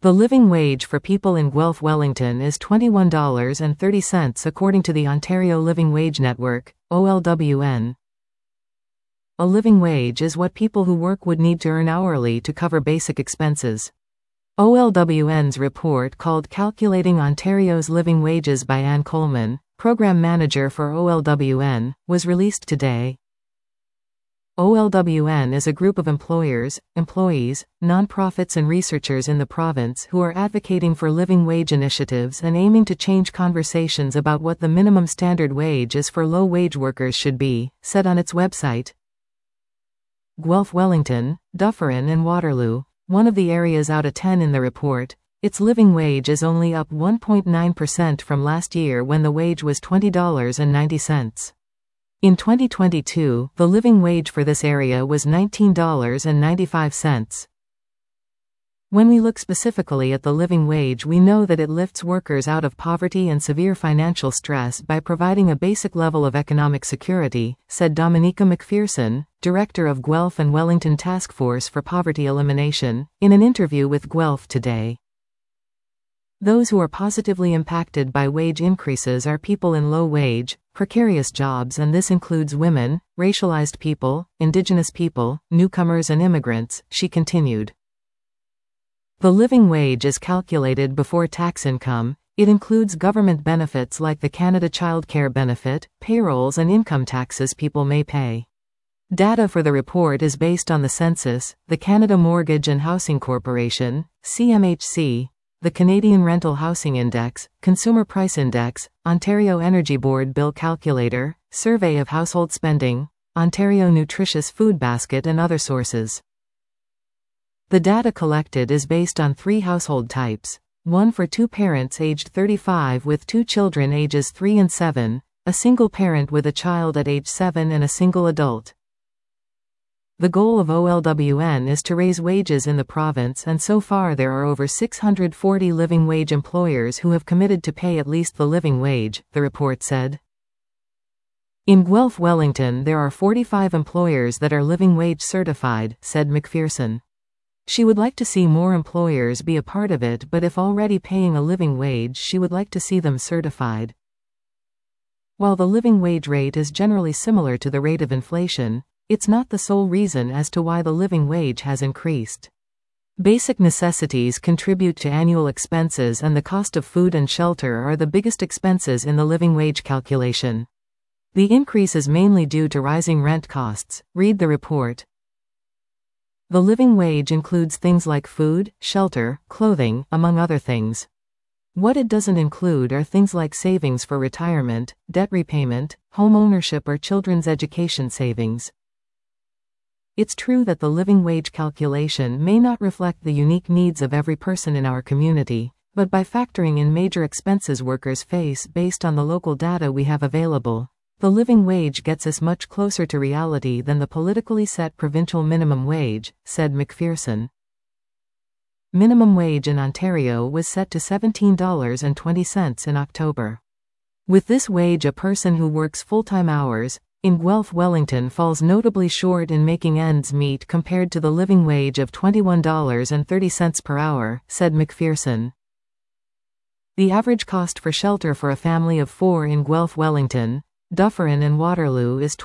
The living wage for people in Guelph Wellington is $21.30 according to the Ontario Living Wage Network, OLWN. A living wage is what people who work would need to earn hourly to cover basic expenses. OLWN's report called Calculating Ontario's Living Wages by Ann Coleman, Program Manager for OLWN, was released today. OLWN is a group of employers, employees, nonprofits and researchers in the province who are advocating for living wage initiatives and aiming to change conversations about what the minimum standard wage is for low-wage workers should be, said on its website. Guelph Wellington, Dufferin and Waterloo, one of the areas out of 10 in the report, its living wage is only up 1.9% from last year when the wage was $20.90. In 2022, the living wage for this area was $19.95. When we look specifically at the living wage, we know that it lifts workers out of poverty and severe financial stress by providing a basic level of economic security, said Dominica McPherson, Director of Guelph and Wellington Task Force for Poverty Elimination, in an interview with Guelph Today. Those who are positively impacted by wage increases are people in low-wage, precarious jobs, and this includes women, racialized people, Indigenous people, newcomers and immigrants, she continued. The living wage is calculated before tax income. It includes government benefits like the Canada Child Care Benefit, payrolls and income taxes people may pay. Data for the report is based on the census, the Canada Mortgage and Housing Corporation, CMHC, the Canadian Rental Housing Index, Consumer Price Index, Ontario Energy Board Bill Calculator, Survey of Household Spending, Ontario Nutritious Food Basket and other sources. The data collected is based on 3 household types, one for 2 parents aged 35 with 2 children ages 3 and 7, a single parent with a child at age 7 and a single adult. The goal of OLWN is to raise wages in the province, and so far there are over 640 living wage employers who have committed to pay at least the living wage, the report said. In Guelph Wellington there are 45 employers that are living wage certified, said McPherson. She would like to see more employers be a part of it, but if already paying a living wage, she would like to see them certified. While the living wage rate is generally similar to the rate of inflation, it's not the sole reason as to why the living wage has increased. Basic necessities contribute to annual expenses, and the cost of food and shelter are the biggest expenses in the living wage calculation. The increase is mainly due to rising rent costs, read the report. The living wage includes things like food, shelter, clothing, among other things. What it doesn't include are things like savings for retirement, debt repayment, home ownership or children's education savings. It's true that the living wage calculation may not reflect the unique needs of every person in our community, but by factoring in major expenses workers face based on the local data we have available, the living wage gets us much closer to reality than the politically set provincial minimum wage, said McPherson. Minimum wage in Ontario was set to $17.20 in October. With this wage, a person who works full-time hours in Guelph Wellington falls notably short in making ends meet compared to the living wage of $21.30 per hour, said McPherson. The average cost for shelter for a family of 4 in Guelph Wellington, Dufferin and Waterloo is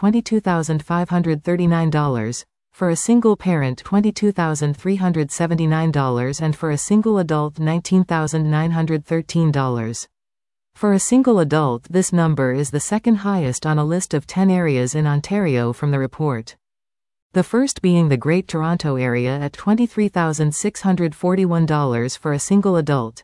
$22,539, for a single parent $22,379 and for a single adult $19,913. For a single adult, this number is the second highest on a list of 10 areas in Ontario from the report. The first being the Great Toronto Area at $23,641 for a single adult.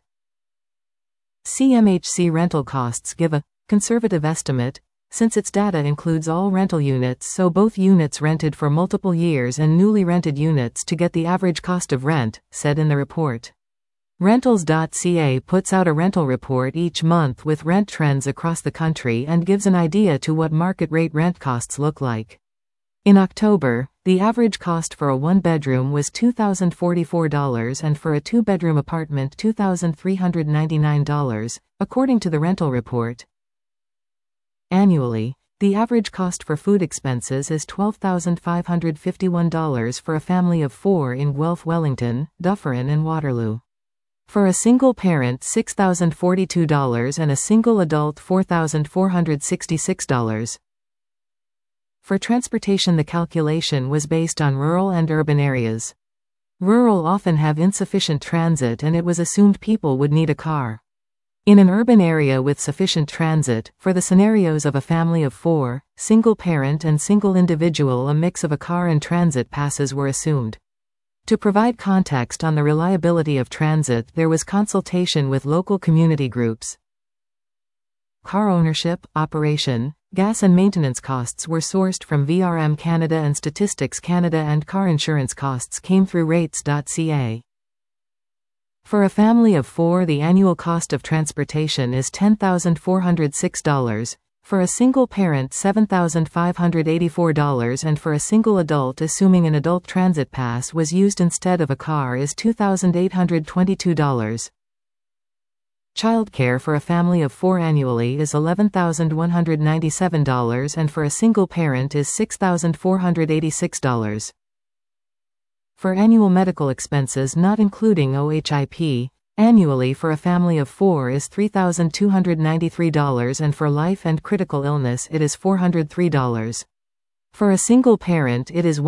CMHC rental costs give a conservative estimate, since its data includes all rental units, so both units rented for multiple years and newly rented units to get the average cost of rent, said in the report. Rentals.ca puts out a rental report each month with rent trends across the country and gives an idea to what market rate rent costs look like. In October, the average cost for a one-bedroom was $2,044 and for a two-bedroom apartment $2,399, according to the rental report. Annually, the average cost for food expenses is $12,551 for a family of 4 in Guelph Wellington, Dufferin and Waterloo. For a single parent $6,042 and a single adult $4,466. For transportation, the calculation was based on rural and urban areas. Rural often have insufficient transit and it was assumed people would need a car. In an urban area with sufficient transit, for the scenarios of a family of 4, single parent and single individual, a mix of a car and transit passes were assumed. To provide context on the reliability of transit, there was consultation with local community groups. Car ownership, operation, gas and maintenance costs were sourced from VRM Canada and Statistics Canada, and car insurance costs came through rates.ca. For a family of 4, the annual cost of transportation is $10,406, for a single parent $7,584, and for a single adult, assuming an adult transit pass was used instead of a car, is $2,822. Childcare for a family of 4 annually is $11,197, and for a single parent is $6,486. For annual medical expenses not including OHIP, annually for a family of 4 is $3,293, and for life and critical illness it is $403. For a single parent it is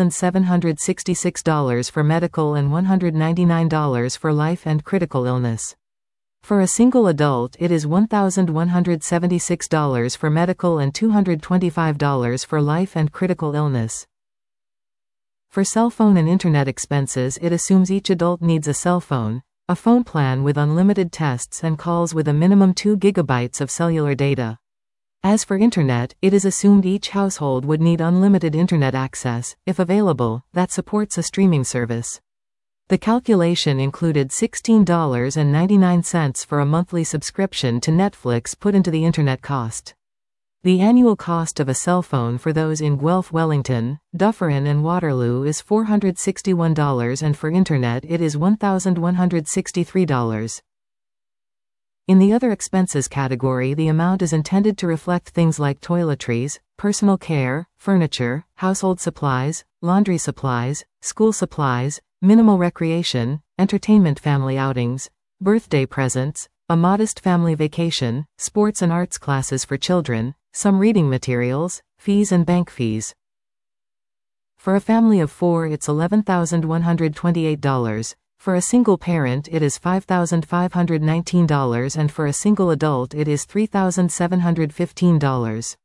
$1,766 for medical and $199 for life and critical illness. For a single adult it is $1,176 for medical and $225 for life and critical illness. For cell phone and internet expenses, it assumes each adult needs a cell phone, a phone plan with unlimited texts and calls with a minimum 2 GB of cellular data. As for internet, it is assumed each household would need unlimited internet access, if available, that supports a streaming service. The calculation included $16.99 for a monthly subscription to Netflix put into the internet cost. The annual cost of a cell phone for those in Guelph, Wellington, Dufferin and Waterloo is $461, and for internet it is $1,163. In the other expenses category, the amount is intended to reflect things like toiletries, personal care, furniture, household supplies, laundry supplies, school supplies, minimal recreation, entertainment, family outings, birthday presents, a modest family vacation, sports and arts classes for children, some reading materials, fees and bank fees. For a family of 4 it's $11,128, for a single parent it is $5,519, and for a single adult it is $3,715.